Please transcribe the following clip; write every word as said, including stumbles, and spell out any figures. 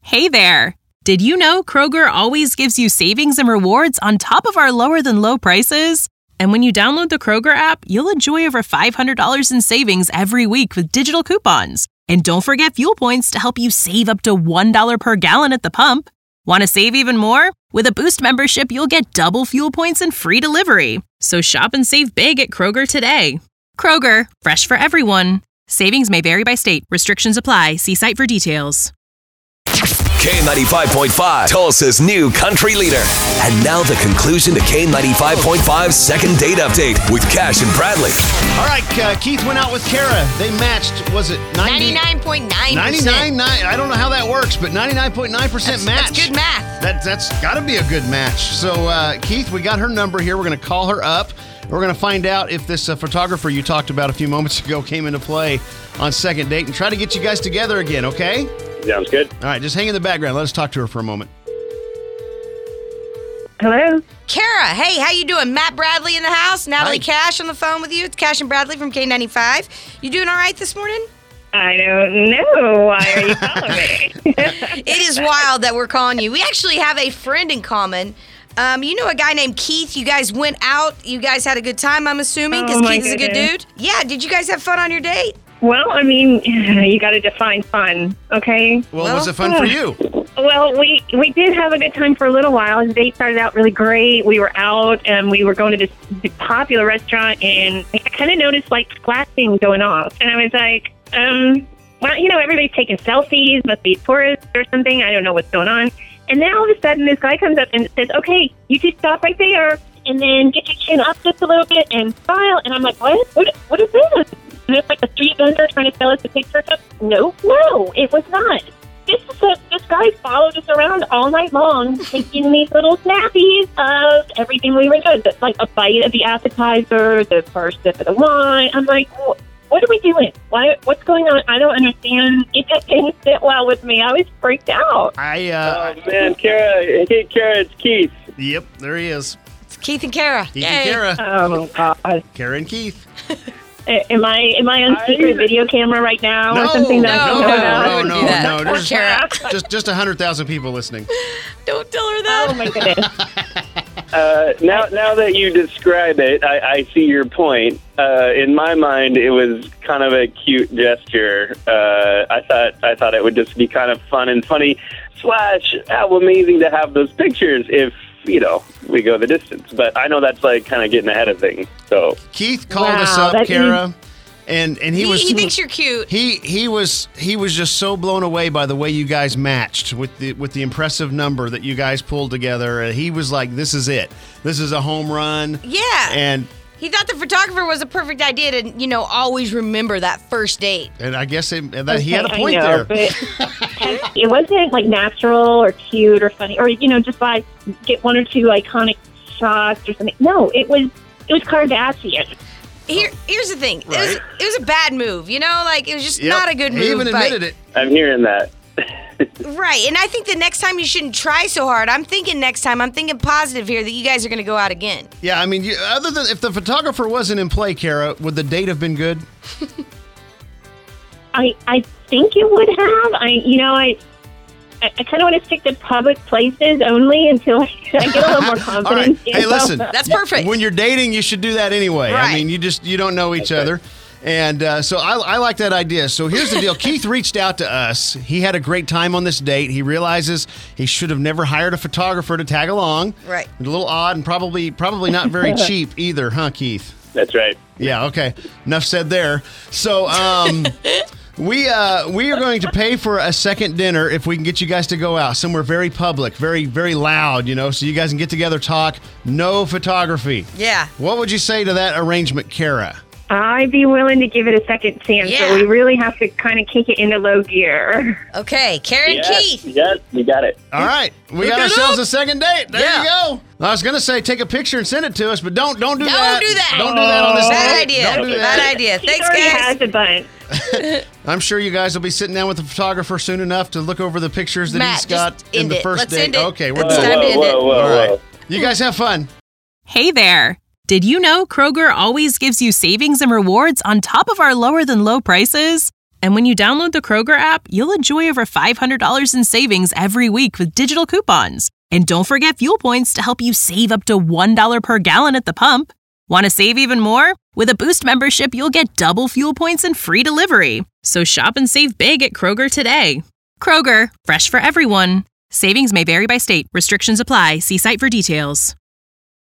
Hey there! Did you know Kroger always gives you savings and rewards on top of our lower-than-low prices? And when you download the Kroger app, you'll enjoy over five hundred dollars in savings every week with digital coupons. And don't forget fuel points to help you save up to one dollar per gallon at the pump. Want to save even more? With a Boost membership, you'll get double fuel points and free delivery. So shop and save big at Kroger today. Kroger, fresh for everyone. Savings may vary by state. Restrictions apply. See site for details. K ninety-five point five, Tulsa's new country leader. And now the conclusion to K ninety-five point five's second date update with Cash and Bradley. All right, uh, Keith went out with Kara. They matched, was it ninety? ninety-nine point nine percent. ninety-nine, nine, I don't know how that works, but ninety-nine point nine percent That's, match. that's good math. That, that's got to be a good match. So, uh, Keith, we got her number here. We're going to call her up. We're going to find out if this uh, photographer you talked about a few moments ago came into play on second date and try to get you guys together again, okay? Sounds good. All right, just hang in the background. Let us talk to her for a moment. Hello? Kara, hey, how you doing? Matt Bradley in the house. Natalie Hi. Cash on the phone with you. It's Cash and Bradley from K ninety-five. You doing all right this morning? I don't know. Why are you calling me? It is wild that we're calling you. We actually have a friend in common. Um, you know a guy named Keith. You guys went out. You guys had a good time, I'm assuming, because Oh, my Keith is a good goodness. dude. Yeah, did you guys have fun on your date? Well, I mean, you got to define fun, okay? Well, Well, was it fun for you? Well, we we did have a good time for a little while. The date started out really great. We were out, and we were going to this popular restaurant, and I kind of noticed, like, flashing going off. And I was like, um, well, you know, everybody's taking selfies, must be tourists or something. I don't know what's going on. And then all of a sudden, this guy comes up and says, okay, you two stop right there, and then get your chin up just a little bit and smile. And I'm like, what? What, what is this? And it's like a street vendor trying to sell us a picture. No, no, it was not. This is a, this guy followed us around all night long, taking these little snappies of everything we were doing. Like a bite of the appetizer, the first sip of the wine. I'm like, what are we doing? Why, what's going on? I don't understand. It just didn't sit well with me. I was freaked out. I, uh... Oh, man, Kara. Hey, Kara, it's Keith. Yep, there he is. It's Keith and Kara. Keith Yay. and Kara. Oh, God. Kara and Keith. Am I am I on secret video camera right now or something that no, I no, don't know no, about? no, Don't no, do that. no. Poor There's Kara. just just a hundred thousand people listening. Don't tell her that. Oh my goodness. Uh, now, now that you describe it, I, I see your point. Uh, in my mind, it was kind of a cute gesture. Uh, I thought I thought it would just be kind of fun and funny. Slash, how amazing to have those pictures if, you know, we go the distance. But I know that's like kind of getting ahead of things. So Keith called Wow, us up, that Kara, and and he, He, was he thinks you're cute. he he was he was just so blown away by the way you guys matched with the with the impressive number that you guys pulled together. And he was like, "This is it. This is a home run." Yeah. And He thought the photographer was a perfect idea to, you know, always remember that first date. and I guess it, that he had a Okay, point I know, there. but it wasn't like natural or cute or funny or you know just like get one or two iconic shots or something. No, it was it was Kardashian. Here, here's the thing. It, was, Right. it was a bad move, you know? Like, it was just Yep. not a good move. He even but- admitted it. I'm hearing that. Right. And I think the next time you shouldn't try so hard. I'm thinking next time, I'm thinking positive here that you guys are going to go out again. Yeah, I mean, you, other than if the photographer wasn't in play, Kara, would the date have been good? I I think it would have. I you know I. I, I kind of want to stick to public places only until I, I get a little more All right. confidence. you Hey, know? listen. That's perfect. When you're dating, you should do that anyway. I Right. mean, you just you don't know each other. And uh, so I, I like that idea. So here's the deal. Keith reached out to us. He had a great time on this date. He realizes he should have never hired a photographer to tag along. Right. A little odd and probably probably not very cheap either, huh, Keith? That's right. Yeah, okay. Enough said there. So um, we uh, we are going to pay for a second dinner if we can get you guys to go out somewhere very public, very, very loud, you know, so you guys can get together, talk. No photography. Yeah. What would you say to that arrangement, Kara? I'd be willing to give it a second chance, Yeah. but we really have to kind of kick it into low gear. Okay. Karen Yes, Keith. yes, you got it. All right, we Look got it ourselves up. a second date. There Yeah. you go. I was gonna say take a picture and send it to us, but don't don't do Don't that. do that. Don't do that on this Bad date. idea. Don't do Bad that. idea. He Thanks, already guys. has a bunch. I'm sure you guys will be sitting down with the photographer soon enough to look over the pictures that Matt, he's got just in end the it. first Let's date. end it. Okay, we're It's done. time to end it. whoa, whoa, All right. whoa. You guys have fun. Hey there! Did you know Kroger always gives you savings and rewards on top of our lower-than-low prices? And when you download the Kroger app, you'll enjoy over five hundred dollars in savings every week with digital coupons. And don't forget fuel points to help you save up to one dollar per gallon at the pump. Want to save even more? With a Boost membership, you'll get double fuel points and free delivery. So shop and save big at Kroger today. Kroger, fresh for everyone. Savings may vary by state. Restrictions apply. See site for details.